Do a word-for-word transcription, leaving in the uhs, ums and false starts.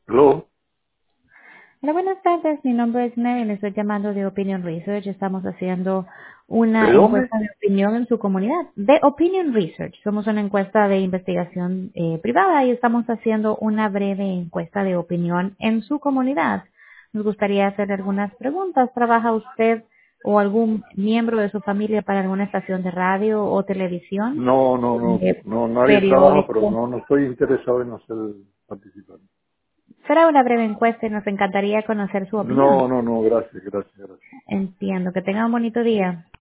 ¿Aló? Hola, buenas tardes. Mi nombre es Mary. Le estoy llamando de Opinion Research. Estamos haciendo ¿De una dónde? encuesta de opinión en su comunidad. De Opinion Research. Somos una encuesta de investigación eh, privada y estamos haciendo una breve encuesta de opinión en su comunidad. Nos gustaría hacer algunas preguntas. ¿Trabaja usted o algún miembro de su familia para alguna estación de radio o televisión? No, no, no, Eh, no, nadie trabaja, pero periódico. no, no estoy interesado en hacer participar. Será una breve encuesta y nos encantaría conocer su opinión. No, no, no, gracias, gracias, gracias. Entiendo. Que tenga un bonito día.